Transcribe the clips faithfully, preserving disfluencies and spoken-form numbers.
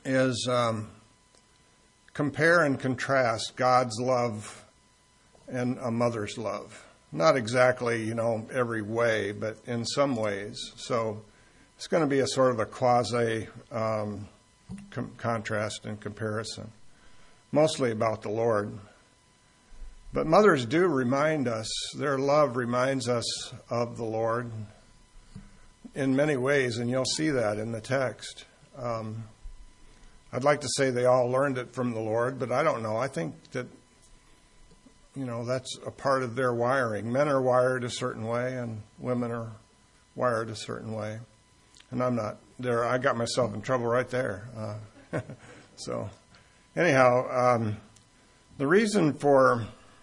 is um, compare and contrast God's love and a mother's love. Not exactly, you know, every way, but in some ways. So it's going to be a sort of a quasi um, com- contrast and comparison, mostly about the Lord. But mothers do remind us, their love reminds us of the Lord in many ways, and you'll see that in the text. Um, I'd like to say they all learned it from the Lord, but I don't know. I think that, you know, that's a part of their wiring. Men are wired a certain way, and women are wired a certain way. And I'm not there. I got myself in trouble right there. Uh, so, anyhow, um, the reason for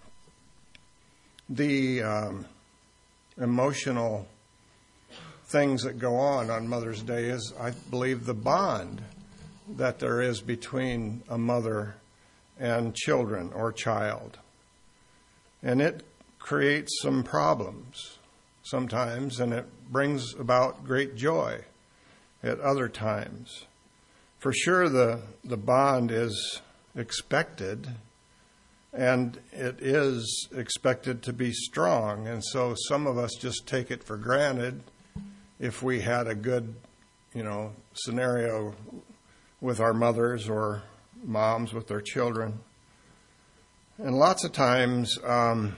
the um, emotional things that go on on Mother's Day is, I believe, the bond that there is between a mother and children or child. And it creates some problems sometimes, and it brings about great joy at other times. For sure, the, the bond is expected, and it is expected to be strong. And so some of us just take it for granted if we had a good, you know, scenario with our mothers or moms with their children. And lots of times, um,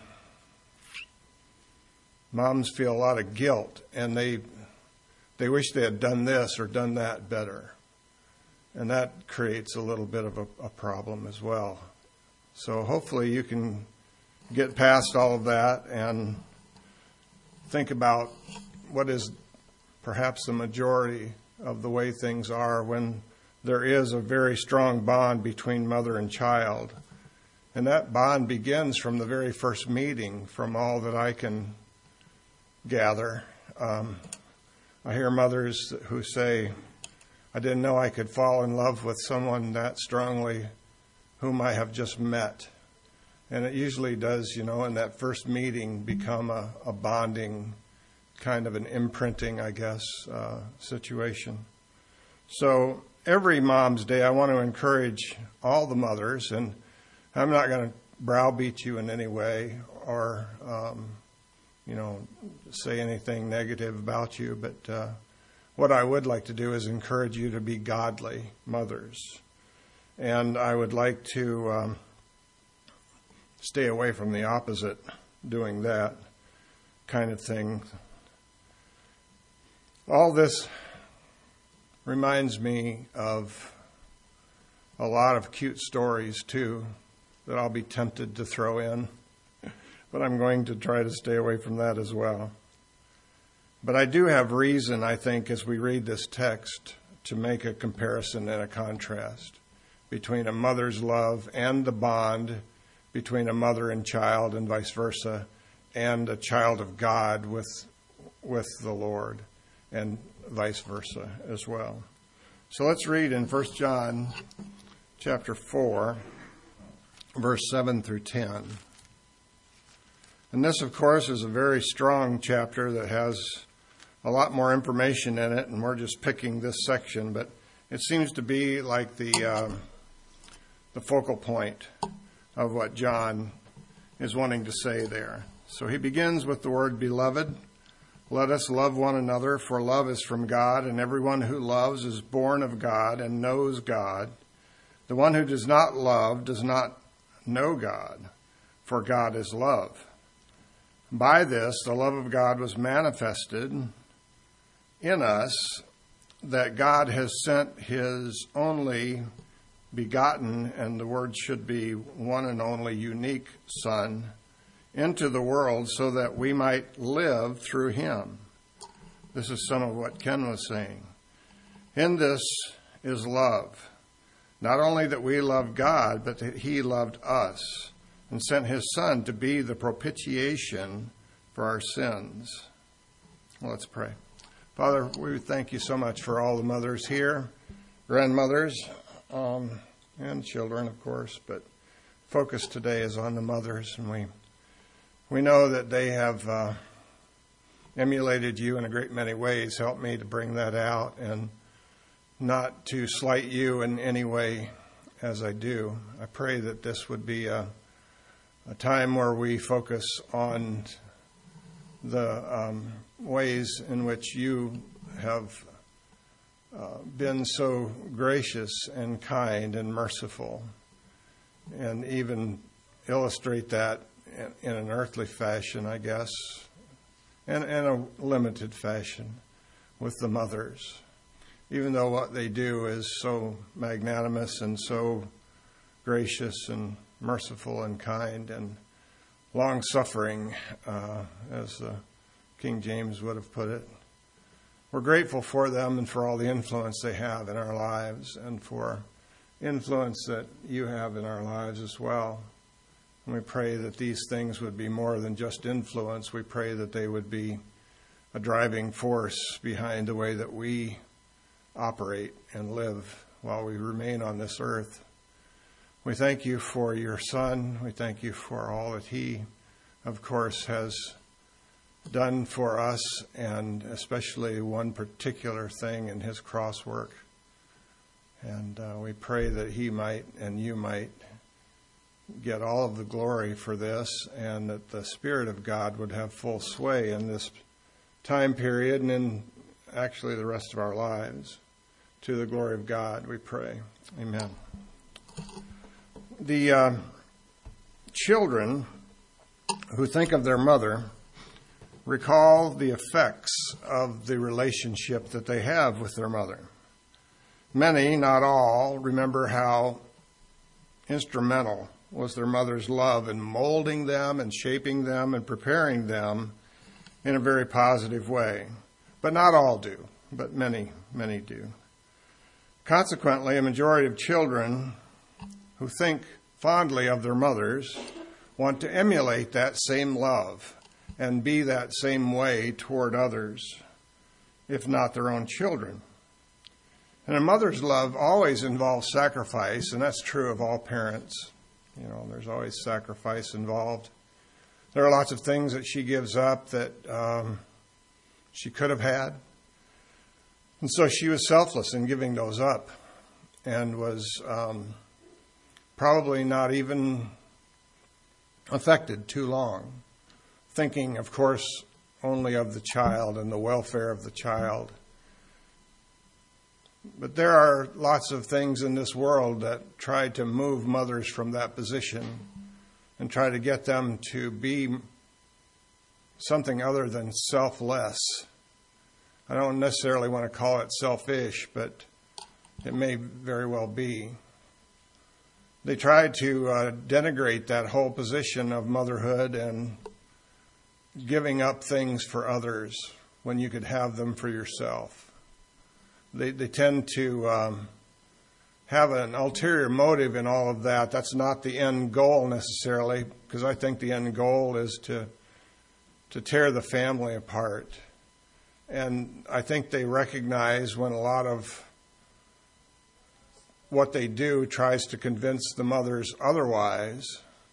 moms feel a lot of guilt, and they they wish they had done this or done that better. And that creates a little bit of a, a problem as well. So hopefully you can get past all of that and think about what is perhaps the majority of the way things are when there is a very strong bond between mother and child. And that bond begins from the very first meeting, from all that I can gather. Um, I hear mothers who say, I didn't know I could fall in love with someone that strongly whom I have just met. And it usually does, you know, in that first meeting become a, a bonding, kind of an imprinting, I guess, uh, situation. So every Mom's Day, I want to encourage all the mothers, and I'm not going to browbeat you in any way or, um, you know, say anything negative about you, but uh, what I would like to do is encourage you to be godly mothers. And I would like to um, stay away from the opposite, doing that kind of thing. All this reminds me of a lot of cute stories, too, that I'll be tempted to throw in. But I'm going to try to stay away from that as well. But I do have reason, I think, as we read this text, to make a comparison and a contrast between a mother's love and the bond between a mother and child, and vice versa, and a child of God with with the Lord, and vice versa as well. So let's read in First John chapter four, verse seven through ten. And this, of course, is a very strong chapter that has a lot more information in it, and we're just picking this section, but it seems to be like the uh, the focal point of what John is wanting to say there. So he begins with the word beloved. Let us love one another, for love is from God, and everyone who loves is born of God and knows God. The one who does not love does not know God, for God is love. By this, the love of God was manifested in us, that God has sent his only begotten, and the word should be one and only unique Son, into the world so that we might live through him. This is some of what Ken was saying. In this is love. Not only that we love God, but that he loved us and sent his Son to be the propitiation for our sins. Well, let's pray. Father, we thank you so much for all the mothers here, grandmothers, um, and children, of course, but focus today is on the mothers, and we we know that they have uh, emulated you in a great many ways. Help me to bring that out and not to slight you in any way as I do. I pray that this would be a, a time where we focus on the um, ways in which you have uh, been so gracious and kind and merciful, and even illustrate that in, in an earthly fashion, I guess, and in a limited fashion with the mothers. Even though what they do is so magnanimous and so gracious and merciful and kind and long-suffering, uh, as uh, King James would have put it. We're grateful for them and for all the influence they have in our lives, and for influence that you have in our lives as well. And we pray that these things would be more than just influence. We pray that they would be a driving force behind the way that we operate and live while we remain on this earth. We thank you for your Son. We thank you for all that he, of course, has done for us, and especially one particular thing in his cross work. And uh, we pray that he might and you might get all of the glory for this, and that the Spirit of God would have full sway in this time period and in actually the rest of our lives. To the glory of God, we pray. Amen. The uh, children who think of their mother recall the effects of the relationship that they have with their mother. Many, not all, remember how instrumental was their mother's love in molding them and shaping them and preparing them in a very positive way. But not all do, but many, many do. Consequently, a majority of children who think fondly of their mothers want to emulate that same love and be that same way toward others, if not their own children. And a mother's love always involves sacrifice, and that's true of all parents. You know, there's always sacrifice involved. There are lots of things that she gives up that um, she could have had. And so she was selfless in giving those up, and was um, probably not even affected too long, thinking, of course, only of the child and the welfare of the child. But there are lots of things in this world that try to move mothers from that position and try to get them to be something other than selfless. I don't necessarily want to call it selfish, but it may very well be. They try to uh, denigrate that whole position of motherhood and giving up things for others when you could have them for yourself. They, they tend to um, have an ulterior motive in all of that. That's not the end goal necessarily, because I think the end goal is to to tear the family apart. And I think they recognize when a lot of what they do tries to convince the mothers otherwise,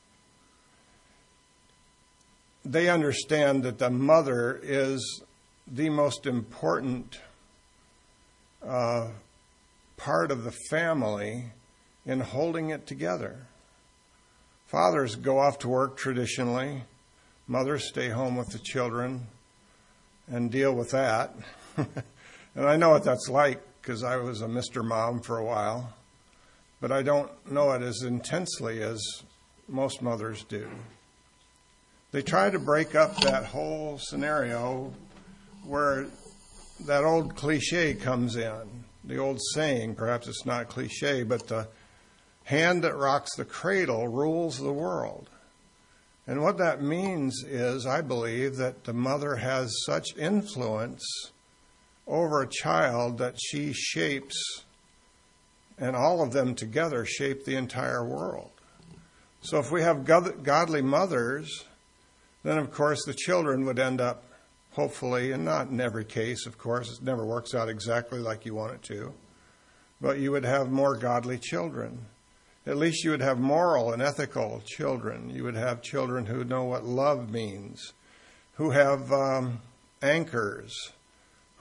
they understand that the mother is the most important uh, part of the family in holding it together. Fathers go off to work traditionally. Mothers stay home with the children and deal with that. And I know what that's like, because I was a Mister Mom for a while. But I don't know it as intensely as most mothers do. They try to break up that whole scenario where that old cliche comes in. The old saying, perhaps it's not cliche, but the hand that rocks the cradle rules the world. And what that means is, I believe, that the mother has such influence over a child that she shapes, and all of them together shape the entire world. So if we have godly mothers, then of course the children would end up, hopefully, and not in every case, of course, it never works out exactly like you want it to, but you would have more godly children. At least you would have moral and ethical children. You would have children who know what love means, who have um, anchors,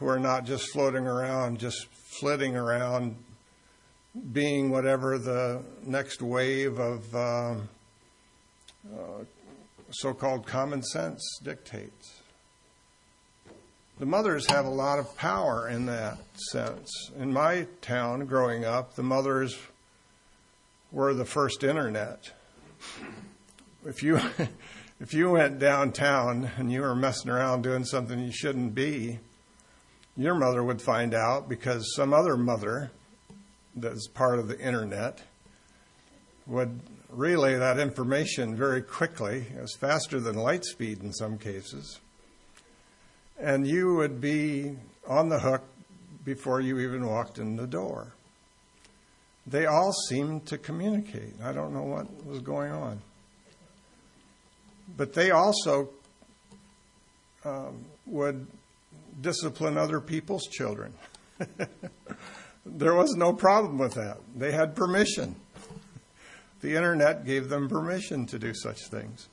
who are not just floating around, just flitting around, being whatever the next wave of uh, uh, so-called common sense dictates. The mothers have a lot of power in that sense. In my town, growing up, the mothers were the first internet. If you if you went downtown and you were messing around doing something you shouldn't be, your mother would find out because some other mother that's part of the internet would relay that information very quickly. It was faster than light speed in some cases. And you would be on the hook before you even walked in the door. They all seemed to communicate. I don't know what was going on. But they also um, would discipline other people's children. There was no problem with that. They had permission. The internet gave them permission to do such things.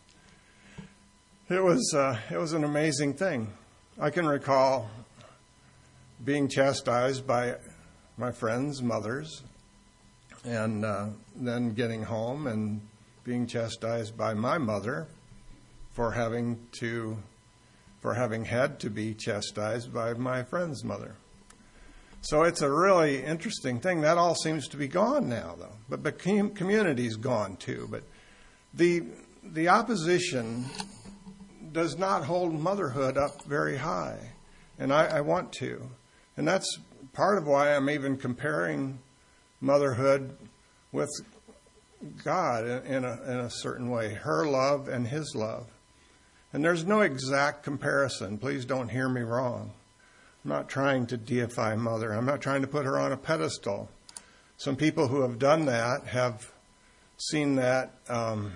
It was uh, it was an amazing thing. I can recall being chastised by my friends' mothers, and uh, then getting home and being chastised by my mother for having to, for having had to be chastised by my friend's mother. So it's a really interesting thing. That all seems to be gone now, though. But the community's gone too. But the the opposition does not hold motherhood up very high, and I, I want to. And that's part of why I'm even comparing motherhood with God in a, in a certain way, her love and his love. And there's no exact comparison. Please don't hear me wrong. I'm not trying to deify Mother. I'm not trying to put her on a pedestal. Some people who have done that have seen that um,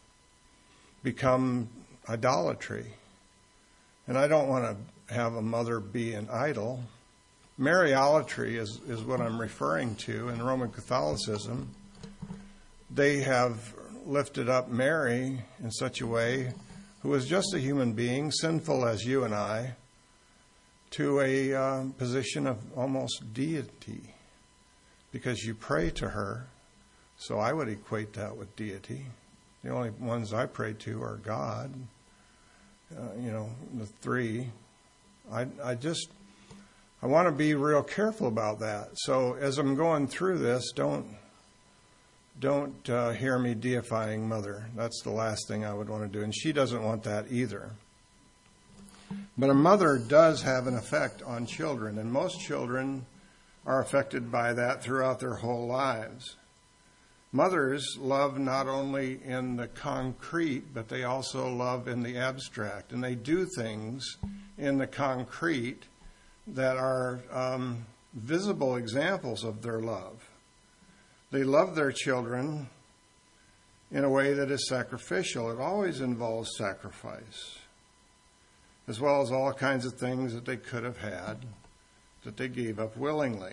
become idolatry. And I don't want to have a mother be an idol. Mariolatry is, is what I'm referring to in Roman Catholicism. They have lifted up Mary in such a way, who was just a human being, sinful as you and I, to a uh, position of almost deity, because you pray to her. So I would equate that with deity. The only ones I pray to are God, uh, you know, the three. I, I just, I want to be real careful about that. So as I'm going through this, don't, don't uh, hear me deifying Mother. That's the last thing I would want to do. And she doesn't want that either. But a mother does have an effect on children, and most children are affected by that throughout their whole lives. Mothers love not only in the concrete, but they also love in the abstract. And they do things in the concrete that are um, visible examples of their love. They love their children in a way that is sacrificial. It always involves sacrifice, as well as all kinds of things that they could have had that they gave up willingly.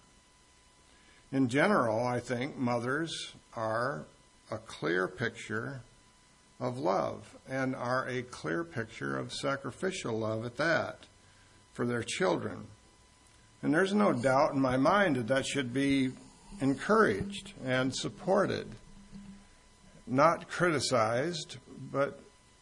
In general, I think mothers are a clear picture of love, and are a clear picture of sacrificial love at that, for their children. And there's no doubt in my mind that that should be encouraged and supported, not criticized, but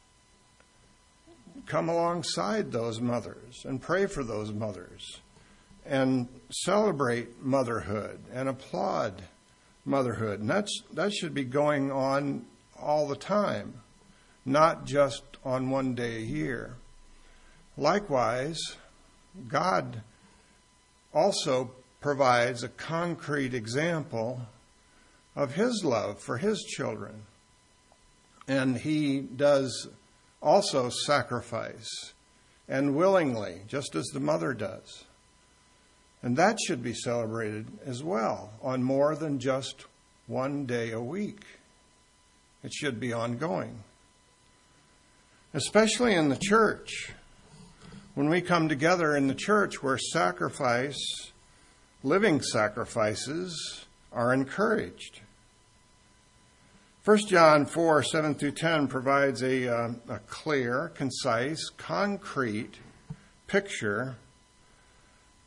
come alongside those mothers and pray for those mothers and celebrate motherhood and applaud motherhood. And that's, that should be going on all the time, not just on one day a year. Likewise, God also provides a concrete example of his love for his children. And he does also sacrifice, and willingly, just as the mother does. And that should be celebrated as well on more than just one day a week. It should be ongoing. Especially in the church. When we come together in the church where sacrifice, living sacrifices, are encouraged. First John four, seven through ten provides a, uh, a clear, concise, concrete picture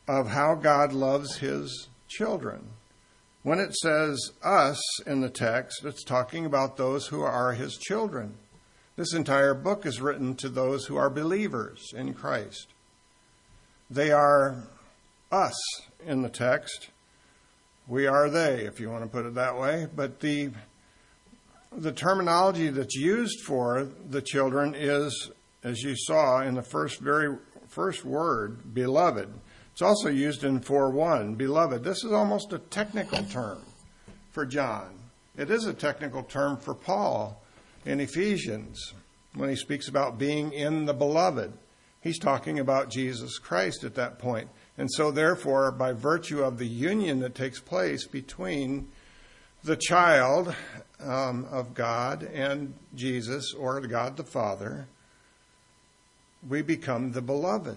of how God loves his children. When it says us in the text, it's talking about those who are his children. This entire book is written to those who are believers in Christ. They are us in the text. We are they, if you want to put it that way. But the the terminology that's used for the children is, as you saw in the first very first word, beloved. It's also used in four one, beloved. This is almost a technical term for John. It is a technical term for Paul in Ephesians when he speaks about being in the beloved. He's talking about Jesus Christ at that point. And so therefore, by virtue of the union that takes place between the child um, of God and Jesus, or God the Father, we become the beloved.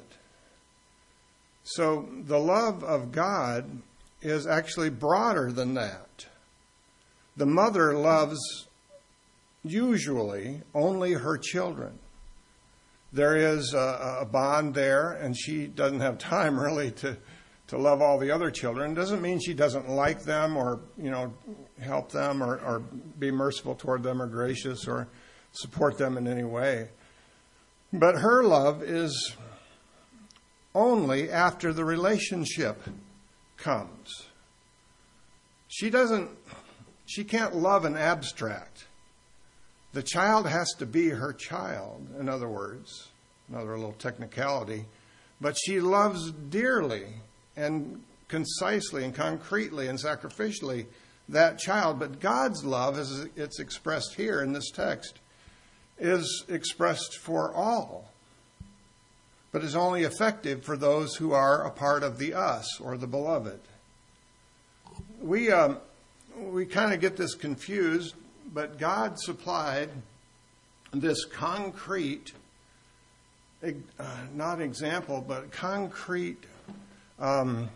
So the love of God is actually broader than that. The mother loves usually only her children. There is a, a bond there, and she doesn't have time really to, to love all the other children. Doesn't mean she doesn't like them or, you know, help them or, or be merciful toward them or gracious or support them in any way. But her love is only after the relationship comes. She doesn't, she can't love an abstract. The child has to be her child, in other words, another little technicality. But she loves dearly and concisely and concretely and sacrificially that child. But God's love, as it's expressed here in this text, is expressed for all, but is only effective for those who are a part of the us, or the beloved. We um, we kind of get this confused, but God supplied this concrete, uh, not example, but concrete um,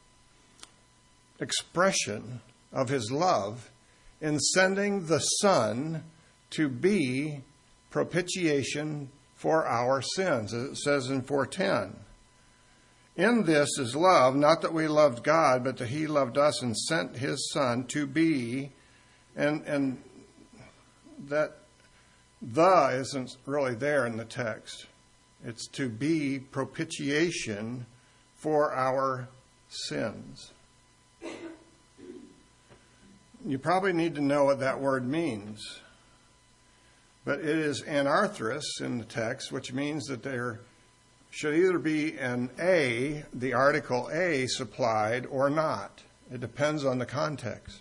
expression of his love in sending the Son to be propitiation for our sins, as it says in four ten. In this is love, not that we loved God, but that he loved us and sent his Son to be, and and that the isn't really there in the text. It's to be propitiation for our sins. You probably need to know what that word means. But it is anarthrous in the text, which means that there should either be an a, the article a, supplied or not. It depends on the context.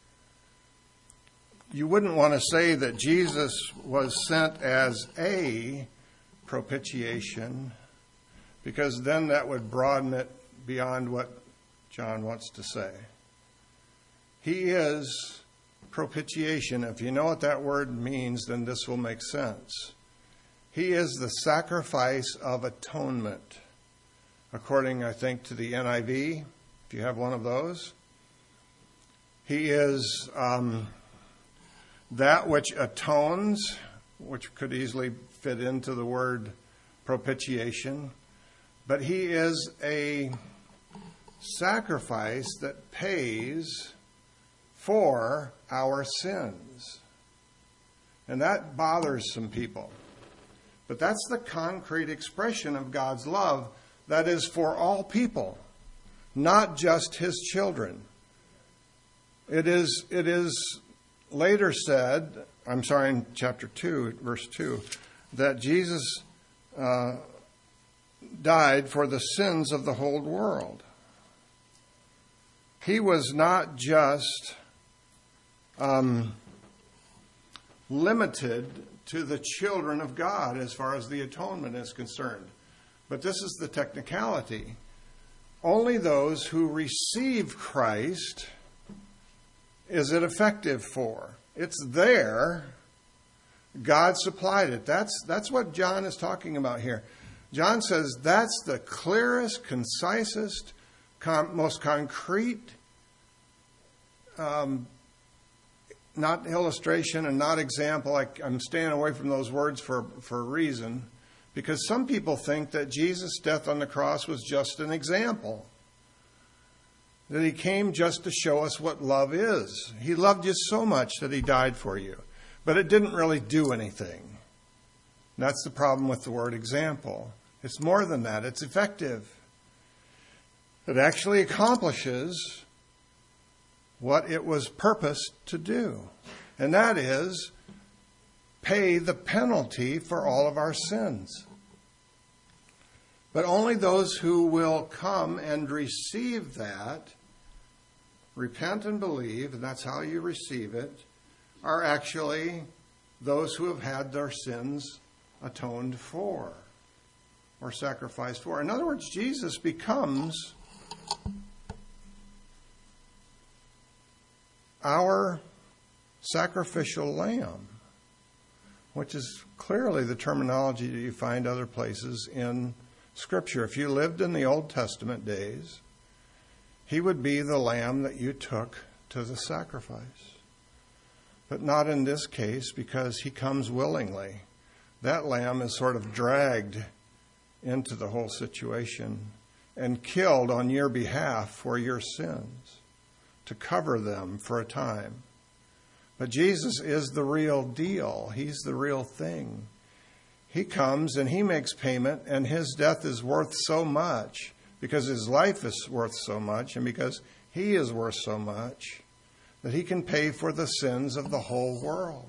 You wouldn't want to say that Jesus was sent as a propitiation, because then that would broaden it beyond what John wants to say. He is propitiation. If you know what that word means, then this will make sense. He is the sacrifice of atonement, according, I think, to the N I V, if you have one of those. He is um, that which atones, which could easily fit into the word propitiation. But he is a sacrifice that pays for our sins. And that bothers some people. But that's the concrete expression of God's love that is for all people, not just his children. It is, it is later said, I'm sorry, in chapter two, verse two, that Jesus uh, died for the sins of the whole world. He was not just um, limited to the children of God as far as the atonement is concerned. But this is the technicality. Only those who receive Christ is it effective for. It's there. God supplied it. That's, that's what John is talking about here. John says that's the clearest, concisest, com- most concrete, um, not illustration and not example. I, I'm staying away from those words for, for a reason, because some people think that Jesus' death on the cross was just an example. that he came just to show us what love is. He loved you so much that he died for you. But it didn't really do anything. That's the problem with the word example. It's more than that. It's effective. It actually accomplishes what it was purposed to do. And that is pay the penalty for all of our sins. But only those who will come and receive that, repent and believe, and that's how you receive it, are actually those who have had their sins atoned for or sacrificed for. In other words, Jesus becomes our sacrificial lamb, which is clearly the terminology that you find other places in Scripture. If you lived in the Old Testament days, he would be the lamb that you took to the sacrifice. But not in this case, because he comes willingly. That lamb is sort of dragged into the whole situation and killed on your behalf for your sins, to cover them for a time. But Jesus is the real deal. He's the real thing. He comes and he makes payment, and his death is worth so much because his life is worth so much and because he is worth so much that he can pay for the sins of the whole world.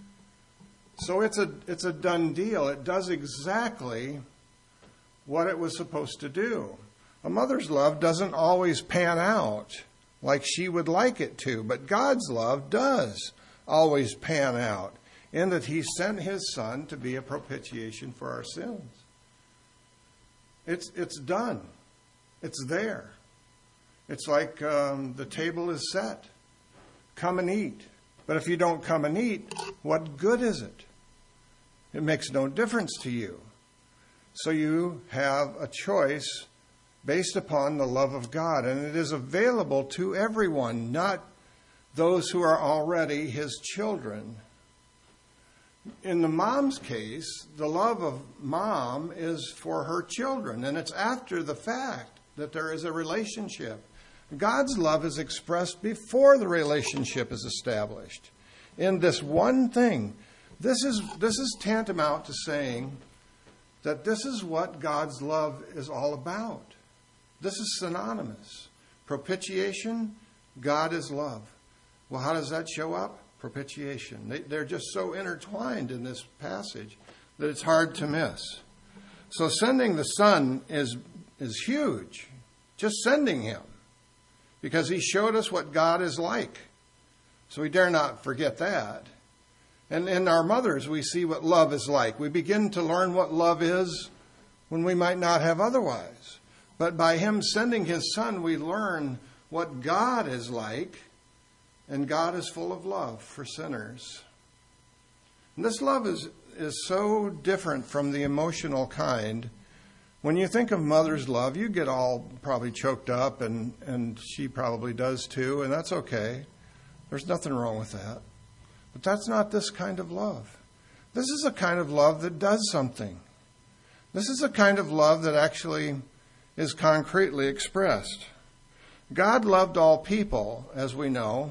So it's a it's a done deal. It does exactly what it was supposed to do. A mother's love doesn't always pan out like she would like it to, but God's love does always pan out, in that he sent his son to be a propitiation for our sins. It's it's done. It's there. It's like um, the table is set. Come and eat. But if you don't come and eat, what good is it? It makes no difference to you. So you have a choice based upon the love of God, and it is available to everyone, not those who are already his children. In the mom's case, the love of mom is for her children, and it's after the fact that there is a relationship. God's love is expressed before the relationship is established. In this one thing, this is this is tantamount to saying that this is what God's love is all about. This is synonymous. Propitiation, God is love. Well, how does that show up? Propitiation. They, they're just so intertwined in this passage that it's hard to miss. So sending the Son is is huge. Just sending him. Because he showed us what God is like. So we dare not forget that. And in our mothers, we see what love is like. We begin to learn what love is when we might not have otherwise. But by him sending his son, we learn what God is like. And God is full of love for sinners. And this love is, is so different from the emotional kind. When you think of mother's love, you get all probably choked up, and, and she probably does too, and that's okay. There's nothing wrong with that. But that's not this kind of love. This is a kind of love that does something. This is a kind of love that actually is concretely expressed. God loved all people, as we know.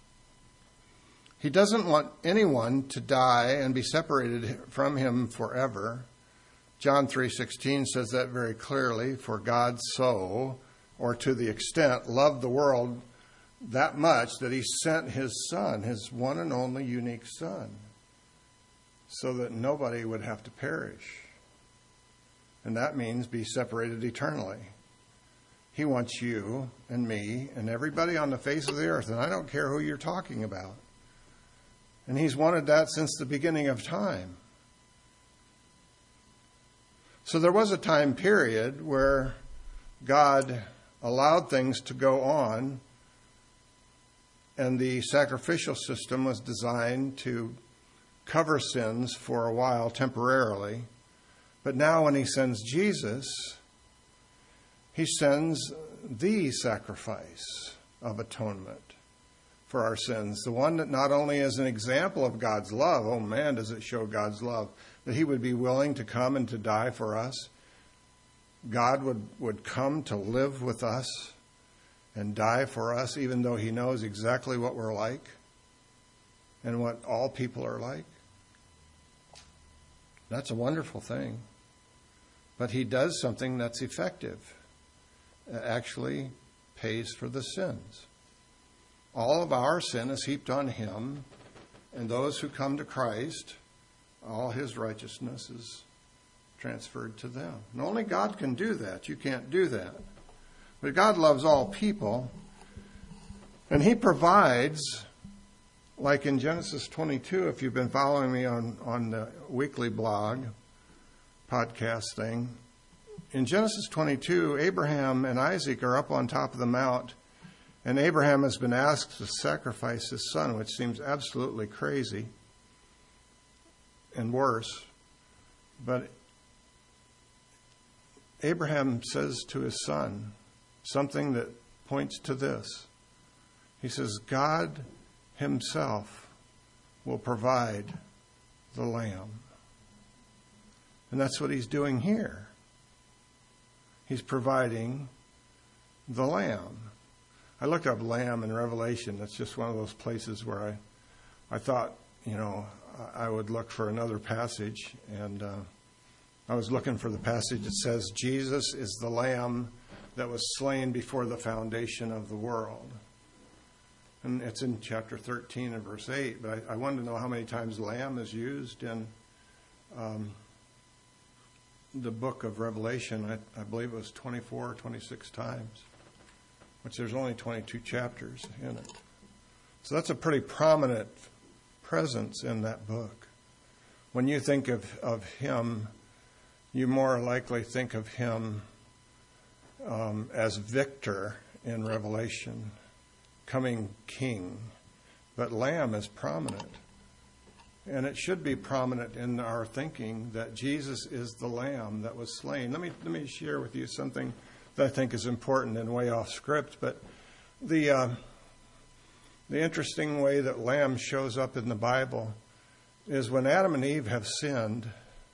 He doesn't want anyone to die and be separated from him forever. John three sixteen says that very clearly. For God so, or to the extent, loved the world that much that he sent his son, his one and only unique son, so that nobody would have to perish. And that means be separated eternally. He wants you and me and everybody on the face of the earth, and I don't care who you're talking about. And he's wanted that since the beginning of time. So there was a time period where God allowed things to go on, and the sacrificial system was designed to cover sins for a while temporarily. But now when he sends Jesus, he sends the sacrifice of atonement for our sins. The one that not only is an example of God's love, oh man, does it show God's love, that he would be willing to come and to die for us. God would, would come to live with us and die for us, even though he knows exactly what we're like and what all people are like. That's a wonderful thing. But he does something that's effective. It actually pays for the sins. All of our sin is heaped on him, and those who come to Christ, all his righteousness is transferred to them. And only God can do that. You can't do that. But God loves all people, and he provides, like in Genesis twenty-two, if you've been following me on, on the weekly blog, podcast thing. In Genesis twenty-two, Abraham and Isaac are up on top of the mount, and Abraham has been asked to sacrifice his son, which seems absolutely crazy and worse. But Abraham says to his son something that points to this. He says, God himself will provide the lamb. And that's what he's doing here. He's providing the lamb. I looked up lamb in Revelation. That's just one of those places where I, I thought, you know, I would look for another passage. And uh, I was looking for the passage that says, Jesus is the lamb that was slain before the foundation of the world. And it's in chapter thirteen and verse eight. But I, I wanted to know how many times lamb is used in um, the book of Revelation. I, I believe it was twenty-four or twenty-six times, which there's only twenty-two chapters in it. So that's a pretty prominent presence in that book. When you think of, of him, you more likely think of him um, as victor in Revelation, coming king. But lamb is prominent. And it should be prominent in our thinking that Jesus is the lamb that was slain. Let me let me share with you something that I think is important and way off script. But the uh, the interesting way that lamb shows up in the Bible is when Adam and Eve have sinned,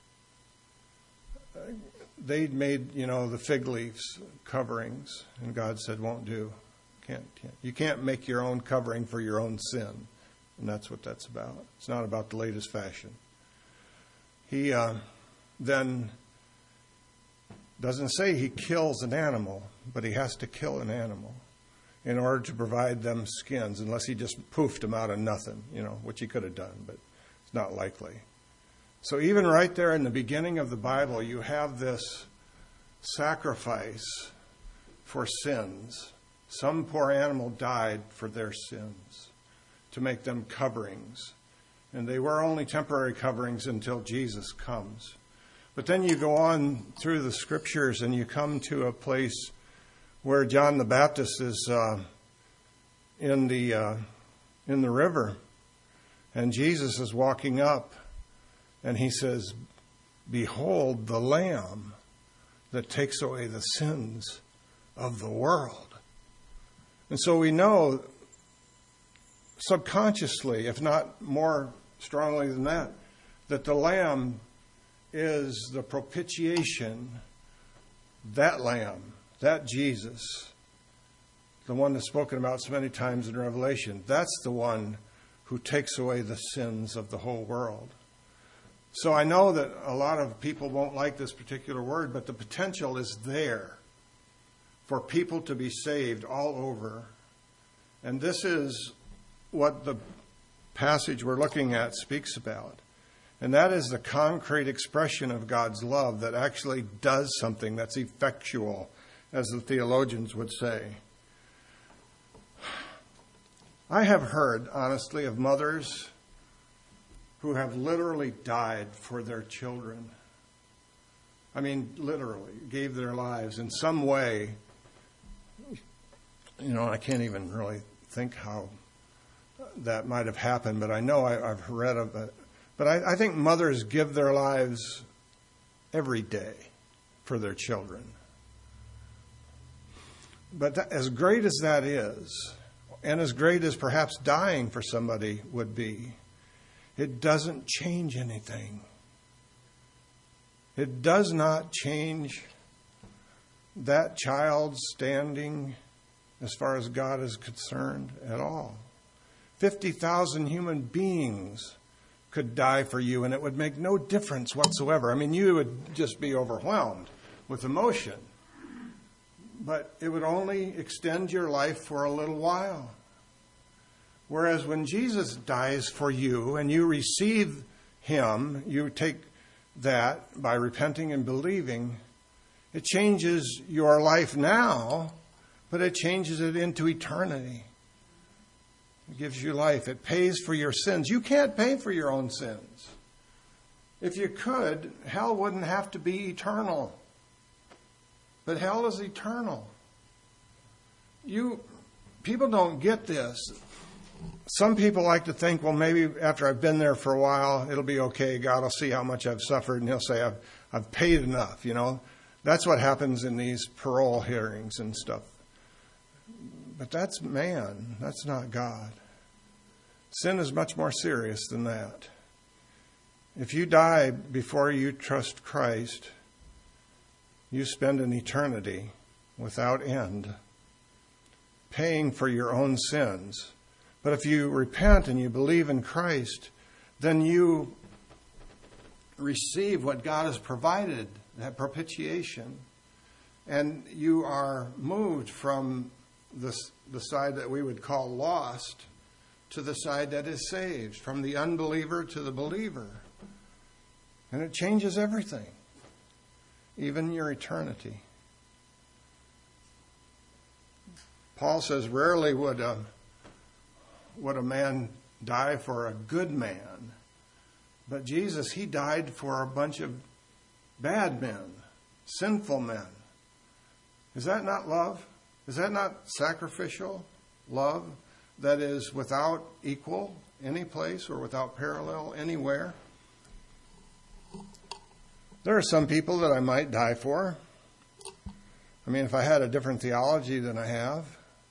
they'd made, you know, the fig leaves coverings, and God said, won't do. Can't, can't you can't make your own covering for your own sin. And that's what that's about. It's not about the latest fashion. He uh, then doesn't say he kills an animal, but he has to kill an animal in order to provide them skins, unless he just poofed them out of nothing, you know, which he could have done, but it's not likely. So even right there in the beginning of the Bible, you have this sacrifice for sins. Some poor animal died for their sins, to make them coverings. And they were only temporary coverings until Jesus comes. But then you go on through the scriptures and you come to a place where John the Baptist is uh, in the uh, in the river. And Jesus is walking up and he says, behold the Lamb that takes away the sins of the world. And so we know subconsciously, if not more strongly than that, that the Lamb is the propitiation, that Lamb, that Jesus, the one that's spoken about so many times in Revelation. That's the one who takes away the sins of the whole world. So I know that a lot of people won't like this particular word, but the potential is there for people to be saved all over. And this is what the passage we're looking at speaks about. And that is the concrete expression of God's love that actually does something that's effectual, as the theologians would say. I have heard, honestly, of mothers who have literally died for their children. I mean, literally, gave their lives in some way. You know, I can't even really think how that might have happened, but I know I, I've read of it. But I, I think mothers give their lives every day for their children. But that, as great as that is, and as great as perhaps dying for somebody would be, it doesn't change anything. It does not change that child's standing as far as God is concerned at all. fifty thousand human beings could die for you, and it would make no difference whatsoever. I mean, you would just be overwhelmed with emotion. But it would only extend your life for a little while. Whereas when Jesus dies for you and you receive him, you take that by repenting and believing, it changes your life now, but it changes it into eternity. It gives you life. It pays for your sins. You can't pay for your own sins. If you could, hell wouldn't have to be eternal. But hell is eternal. You people don't get this. Some people like to think, well, maybe after I've been there for a while, it'll be okay. God will see how much I've suffered, and he'll say, I've, I've paid enough, you know. That's what happens in these parole hearings and stuff. But that's man. That's not God. Sin is much more serious than that. If you die before you trust Christ, you spend an eternity without end, paying for your own sins. But if you repent and you believe in Christ, then you receive what God has provided, that propitiation, and you are moved from the, the side that we would call lost to the side that is saved, from the unbeliever to the believer. And it changes everything, even your eternity. Paul says, rarely would a would a man die for a good man. But Jesus, he died for a bunch of bad men, sinful men. Is that not love? Is that not sacrificial love that is without equal any place or without parallel anywhere? There are some people that I might die for. I mean, if I had a different theology than I have,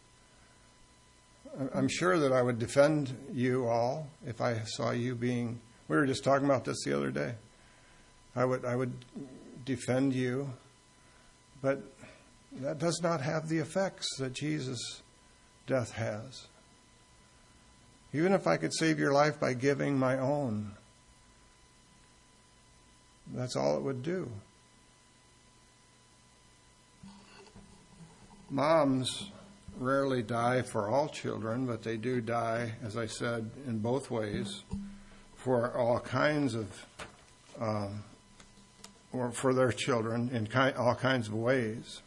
I'm sure that I would defend you all if I saw you being... We were just talking about this the other day. I would I would defend you, but that does not have the effects that Jesus' death has. Even if I could save your life by giving my own, that's all it would do. Moms rarely die for all children, but they do die, as I said, in both ways, for all kinds of, um, or for their children in ki- all kinds of ways.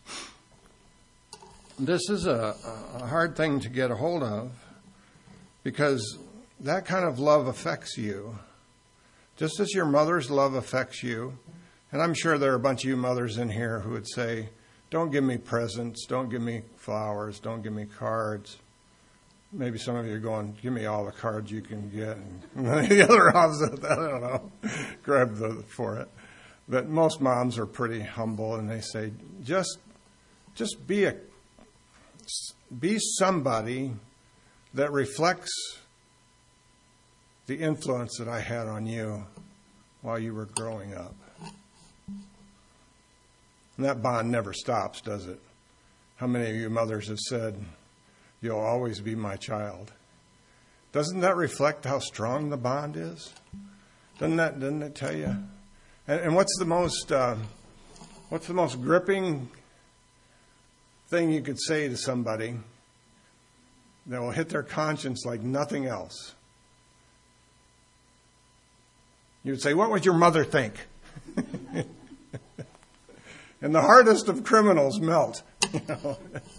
This is a, a hard thing to get a hold of, because that kind of love affects you, just as your mother's love affects you. And I'm sure there are a bunch of you mothers in here who would say, don't give me presents, don't give me flowers, don't give me cards. Maybe some of you are going, give me all the cards you can get. And the other opposite, I don't know, grab the for it. But most moms are pretty humble, and they say, just just be a be somebody that reflects the influence that I had on you while you were growing up. And that bond never stops, does it? How many of you mothers have said, you'll always be my child? Doesn't that reflect how strong the bond is? Doesn't that, doesn't it tell you? And, and what's the most, uh, what's the most gripping thing you could say to somebody that will hit their conscience like nothing else? You would say, what would your mother think? And the hardest of criminals melt. You know?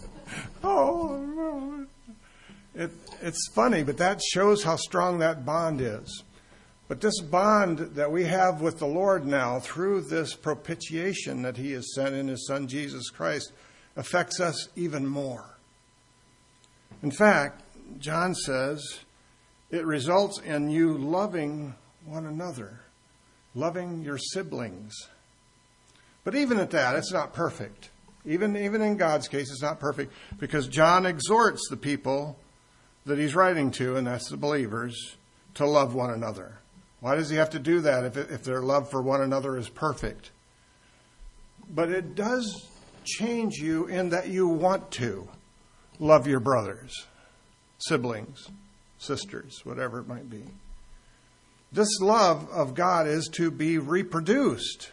Oh, it, it's funny, but that shows how strong that bond is. But this bond that we have with the Lord now, through this propitiation that he has sent in his Son Jesus Christ, affects us even more. In fact, John says it results in you loving one another, loving your siblings. But even at that, it's not perfect. Even, even in God's case, it's not perfect, because John exhorts the people that he's writing to, and that's the believers, to love one another. Why does he have to do that if, it, if their love for one another is perfect? But it does change you in that you want to. love your brothers, siblings, sisters, whatever it might be. This love of God is to be reproduced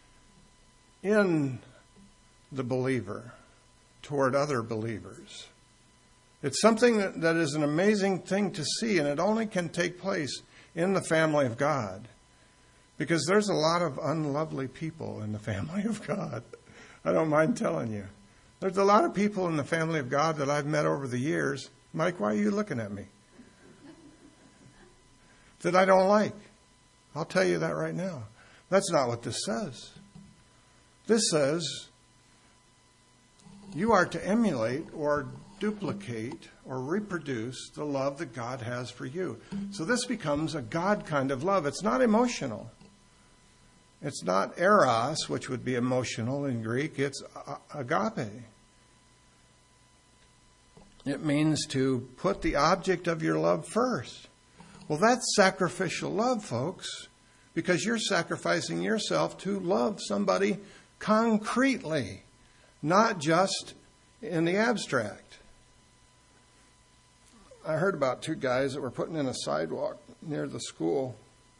in the believer toward other believers. It's something that, that is an amazing thing to see, and it only can take place in the family of God. Because there's a lot of unlovely people in the family of God. I don't mind telling you. There's a lot of people in the family of God that I've met over the years. Mike, why are you looking at me? That I don't like. I'll tell you that right now. That's not what this says. This says you are to emulate or duplicate or reproduce the love that God has for you. So this becomes a God kind of love. It's not emotional. It's not eros, which would be emotional in Greek. It's agape. It means to put the object of your love first. Well, that's sacrificial love, folks, because you're sacrificing yourself to love somebody concretely, not just in the abstract. I heard about two guys that were putting in a sidewalk near the school.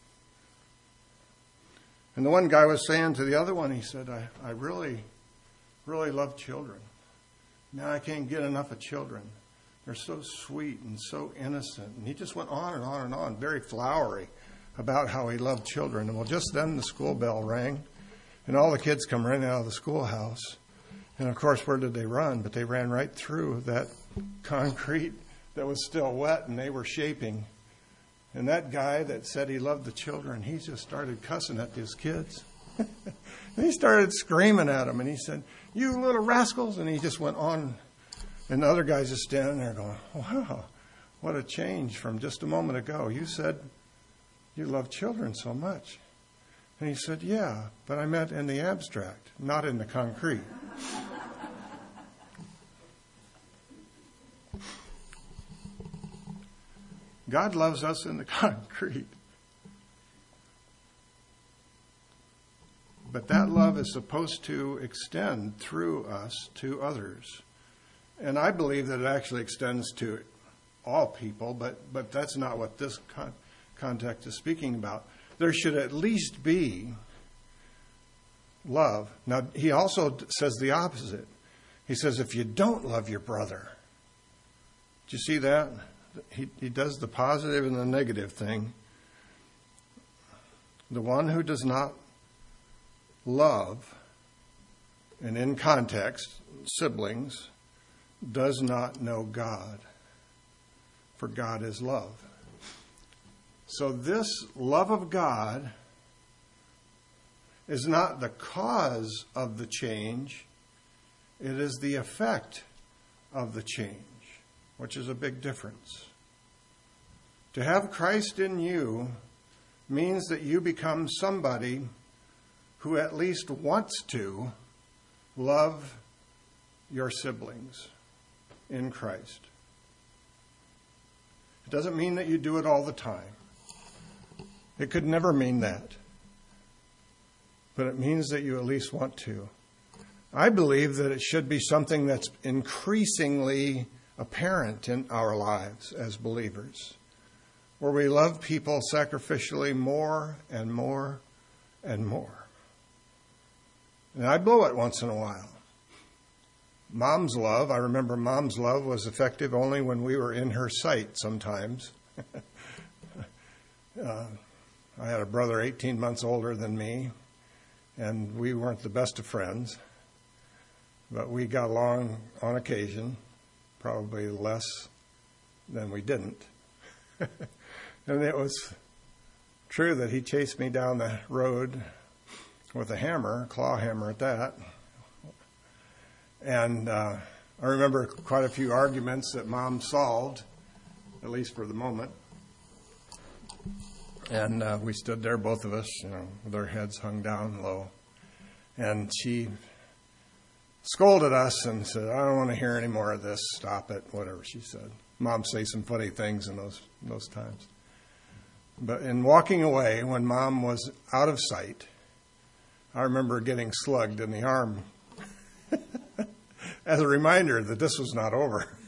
And the one guy was saying to the other one, he said, I, I really, really love children. Now I can't get enough of children. They're so sweet and so innocent. And he just went on and on and on, very flowery, about how he loved children. And well, just then the school bell rang, and all the kids come running out of the schoolhouse. And of course, where did they run? But they ran right through that concrete that was still wet, and they were shaping. And that guy that said he loved the children, he just started cussing at his kids. And he started screaming at them, and he said, "You little rascals!" And he just went on. And the other guy's just standing there going, "Wow, what a change from just a moment ago. You said you love children so much." And he said, "Yeah, but I meant in the abstract, not in the concrete." God loves us in the concrete. But that love is supposed to extend through us to others. And I believe that it actually extends to all people, but, but that's not what this con- context is speaking about. There should at least be love. Now, he also says the opposite. He says, if you don't love your brother, do you see that? He, he does the positive and the negative thing. The one who does not love, and in context, siblings, does not know God, for God is love. So this love of God is not the cause of the change, it is the effect of the change, which is a big difference. To have Christ in you means that you become somebody who at least wants to love your siblings in Christ. It doesn't mean that you do it all the time. It could never mean that. But it means that you at least want to. I believe that it should be something that's increasingly apparent in our lives as believers, where we love people sacrificially more and more and more. And I blow it once in a while. Mom's love, I remember Mom's love was effective only when we were in her sight sometimes. uh, I had a brother eighteen months older than me, and we weren't the best of friends, but we got along on occasion, probably less than we didn't. And it was true that he chased me down the road with a hammer, a claw hammer at that. And uh, I remember quite a few arguments that Mom solved, at least for the moment. And uh, we stood there, both of us, you know, with our heads hung down low. And she scolded us and said, "I don't want to hear any more of this. Stop it," whatever she said. Mom say some funny things in those in those times. But in walking away, when Mom was out of sight, I remember getting slugged in the arm as a reminder that this was not over.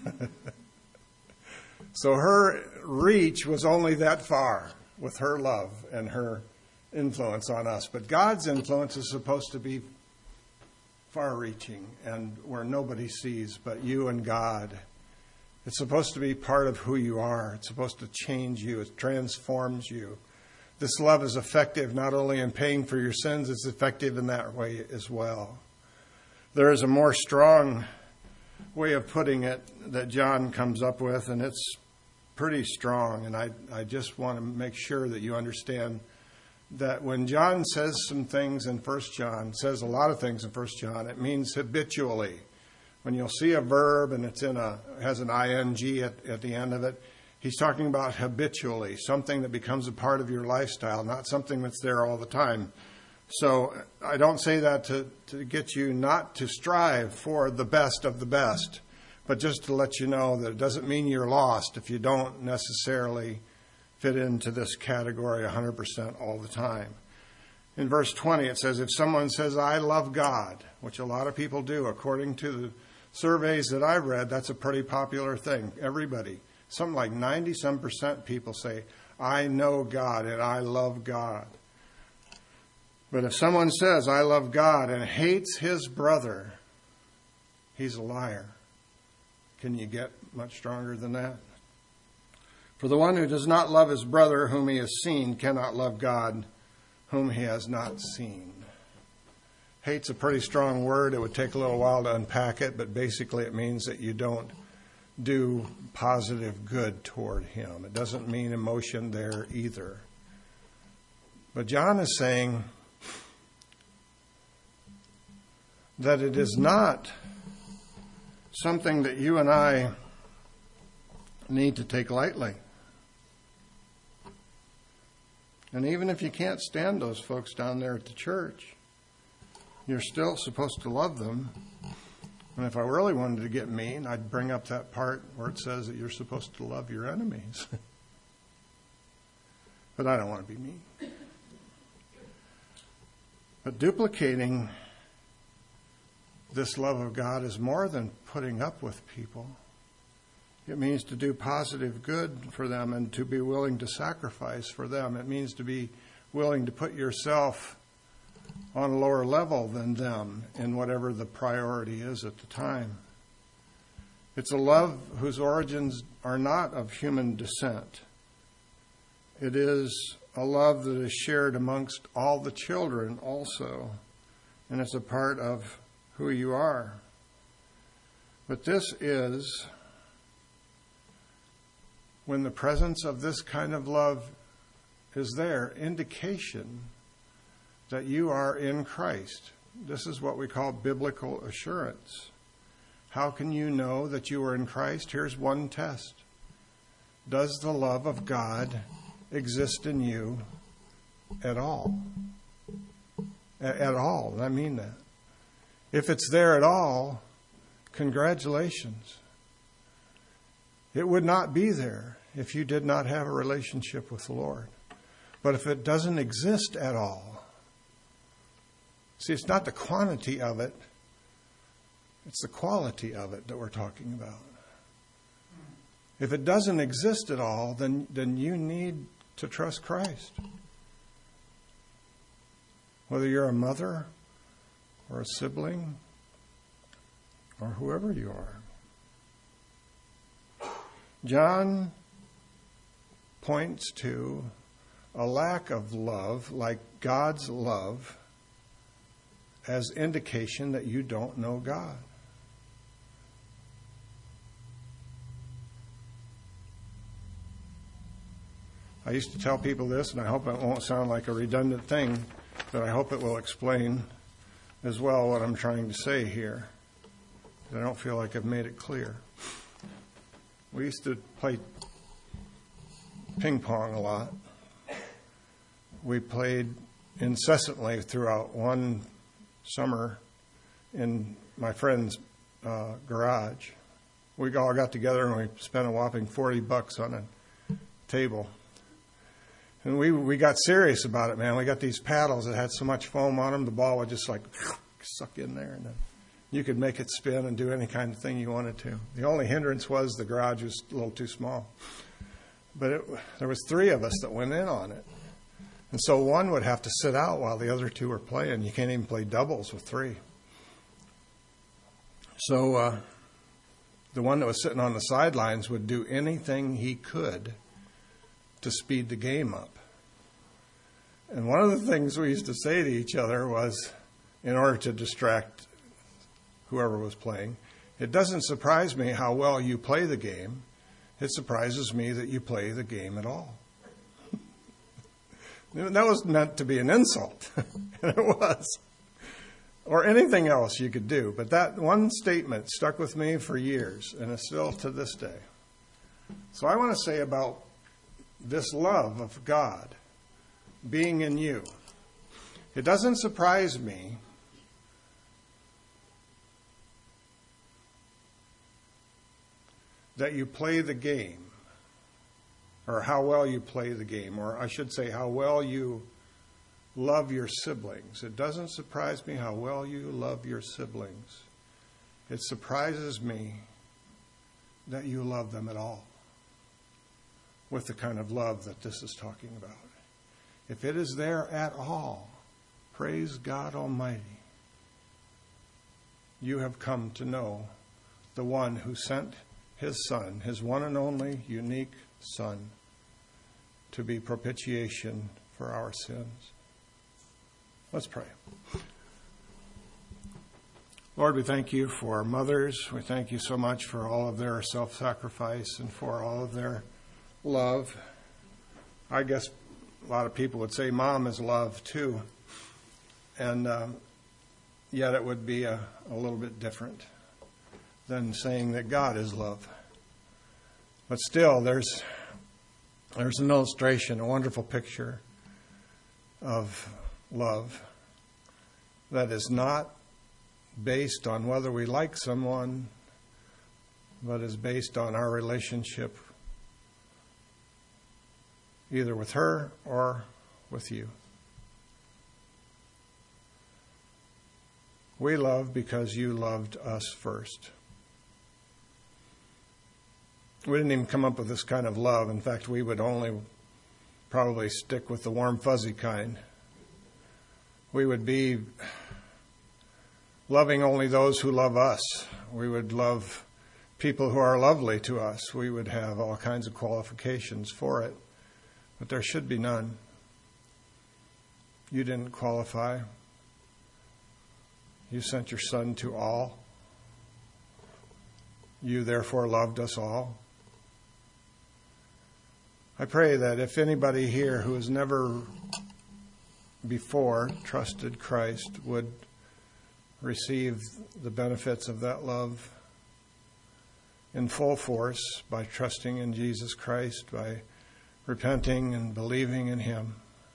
So her reach was only that far with her love and her influence on us. But God's influence is supposed to be far-reaching and where nobody sees but you and God. It's supposed to be part of who you are. It's supposed to change you. It transforms you. This love is effective not only in paying for your sins, it's effective in that way as well. There is a more strong way of putting it that John comes up with, and it's pretty strong. And I, I just want to make sure that you understand that when John says some things in First John, says a lot of things in First John, it means habitually. When you'll see a verb and it's in a has an ing at, at the end of it, he's talking about habitually, something that becomes a part of your lifestyle, not something that's there all the time. So I don't say that to, to get you not to strive for the best of the best, but just to let you know that it doesn't mean you're lost if you don't necessarily fit into this category one hundred percent all the time. In verse twenty, it says, if someone says, I love God, which a lot of people do, according to the surveys that I've read, that's a pretty popular thing. Everybody, something like ninety-some percent people say, I know God and I love God. But if someone says, I love God and hates his brother, he's a liar. Can you get much stronger than that? For the one who does not love his brother whom he has seen cannot love God whom he has not seen. Hate's a pretty strong word. It would take a little while to unpack it, but basically it means that you don't do positive good toward him. It doesn't mean emotion there either. But John is saying that it is not something that you and I need to take lightly. And even if you can't stand those folks down there at the church, you're still supposed to love them. And if I really wanted to get mean, I'd bring up that part where it says that you're supposed to love your enemies. But I don't want to be mean. But duplicating this love of God is more than putting up with people. It means to do positive good for them and to be willing to sacrifice for them. It means to be willing to put yourself on a lower level than them in whatever the priority is at the time. It's a love whose origins are not of human descent. It is a love that is shared amongst all the children also, and it's a part of who you are. But this is, when the presence of this kind of love is there, indication that you are in Christ. This is what we call biblical assurance. How can you know that you are in Christ? Here's one test. Does the love of God exist in you at all? At, at all. I mean that. If it's there at all, congratulations. It would not be there if you did not have a relationship with the Lord. But if it doesn't exist at all, see, it's not the quantity of it, it's the quality of it that we're talking about. If it doesn't exist at all, then, then you need to trust Christ. Whether you're a mother or a sibling or whoever you are. John points to a lack of love, like God's love, as indication that you don't know God. I used to tell people this, and I hope it won't sound like a redundant thing, but I hope it will explain as well what I'm trying to say here. I don't feel like I've made it clear. We used to play ping pong a lot. We played incessantly throughout one summer in my friend's uh, garage. We all got together and we spent a whopping forty bucks on a table. And we we got serious about it, man. We got these paddles that had so much foam on them, the ball would just like suck in there. And then You could make it spin and do any kind of thing you wanted to. The only hindrance was the garage was a little too small. But it, there was three of us that went in on it. And so one would have to sit out while the other two were playing. You can't even play doubles with three. So uh, the one that was sitting on the sidelines would do anything he could to speed the game up. And one of the things we used to say to each other was, in order to distract whoever was playing, it doesn't surprise me how well you play the game. It surprises me that you play the game at all. That was meant to be an insult. And it was. Or anything else you could do. But that one statement stuck with me for years, and it's still to this day. So I want to say about this love of God being in you. It doesn't surprise me that you play the game, or how well you play the game, or I should say how well you love your siblings. It doesn't surprise me how well you love your siblings. It surprises me that you love them at all, with the kind of love that this is talking about. If it is there at all, praise God Almighty. You have come to know the one who sent his Son, his one and only unique Son, to be propitiation for our sins. Let's pray. Lord, we thank you for mothers. We thank you so much for all of their self-sacrifice and for all of their love. I guess a lot of people would say mom is love too. And um, yet it would be a, a little bit different than saying that God is love. But still, there's there's an illustration, a wonderful picture of love that is not based on whether we like someone, but is based on our relationship either with her or with you. We love because you loved us first. We didn't even come up with this kind of love. In fact, we would only probably stick with the warm, fuzzy kind. We would be loving only those who love us. We would love people who are lovely to us. We would have all kinds of qualifications for it, but there should be none. You didn't qualify. You sent your Son to all. You therefore loved us all. I pray that if anybody here who has never before trusted Christ would receive the benefits of that love in full force by trusting in Jesus Christ, by repenting and believing in Him.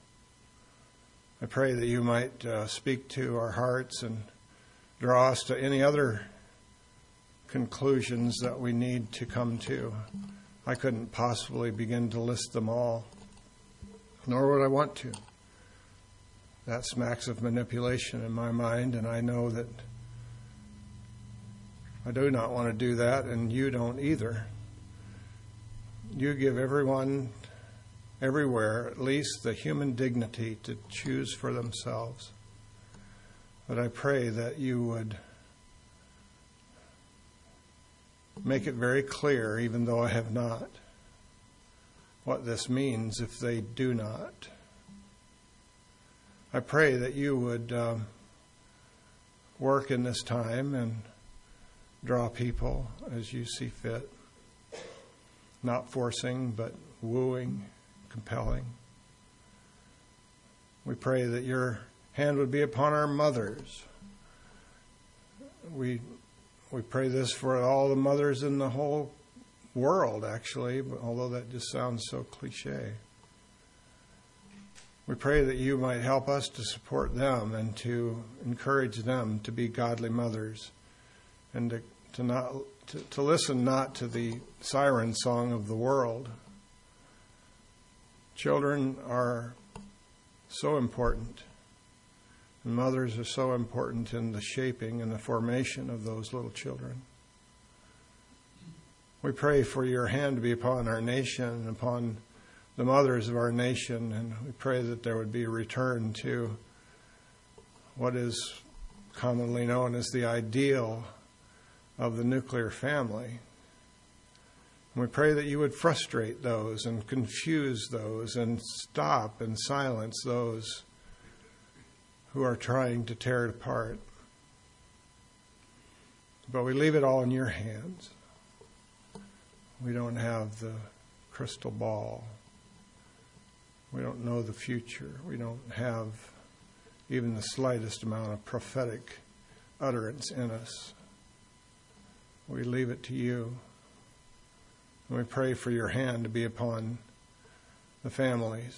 I pray that you might uh, speak to our hearts and draw us to any other conclusions that we need to come to. I couldn't possibly begin to list them all, nor would I want to. That smacks of manipulation in my mind, and I know that I do not want to do that, and you don't either. You give everyone, everywhere, at least the human dignity to choose for themselves. But I pray that you would make it very clear, even though I have not, what this means if they do not. I pray that you would um, work in this time and draw people as you see fit, not forcing, but wooing, compelling. We pray that your hand would be upon our mothers. We we pray this for all the mothers in the whole world, actually, but although that just sounds so cliche. We pray that you might help us to support them and to encourage them to be godly mothers and to, to not to, to listen not to the siren song of the world. Children are so important. And mothers are so important in the shaping and the formation of those little children. We pray for your hand to be upon our nation and upon the mothers of our nation, and we pray that there would be a return to what is commonly known as the ideal of the nuclear family. And we pray that you would frustrate those and confuse those and stop and silence those who are trying to tear it apart. But we leave it all in your hands. We don't have the crystal ball. We don't know the future. We don't have even the slightest amount of prophetic utterance in us. We leave it to you. And we pray for your hand to be upon the families,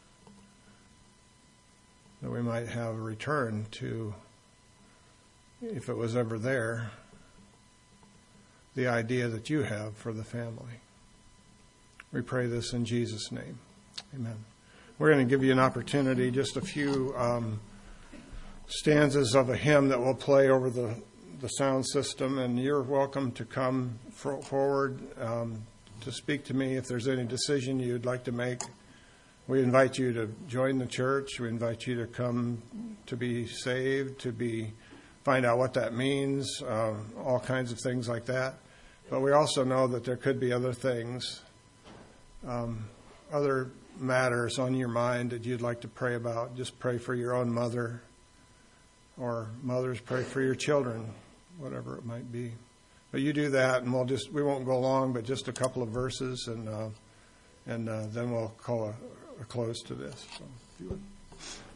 that we might have a return to, if it was ever there, the idea that you have for the family. We pray this in Jesus' name. Amen. We're going to give you an opportunity, just a few um, stanzas of a hymn that we'll play over the, the sound system, and you're welcome to come for, forward um, to speak to me if there's any decision you'd like to make. We invite you to join the church. We invite you to come to be saved, to be find out what that means, uh, all kinds of things like that. But we also know that there could be other things, um, other matters on your mind that you'd like to pray about. Just pray for your own mother, or mothers pray for your children, whatever it might be. But you do that, and we'll just we won't go long, but just a couple of verses, and uh, and uh, then we'll call a, a close to this. So, if you would.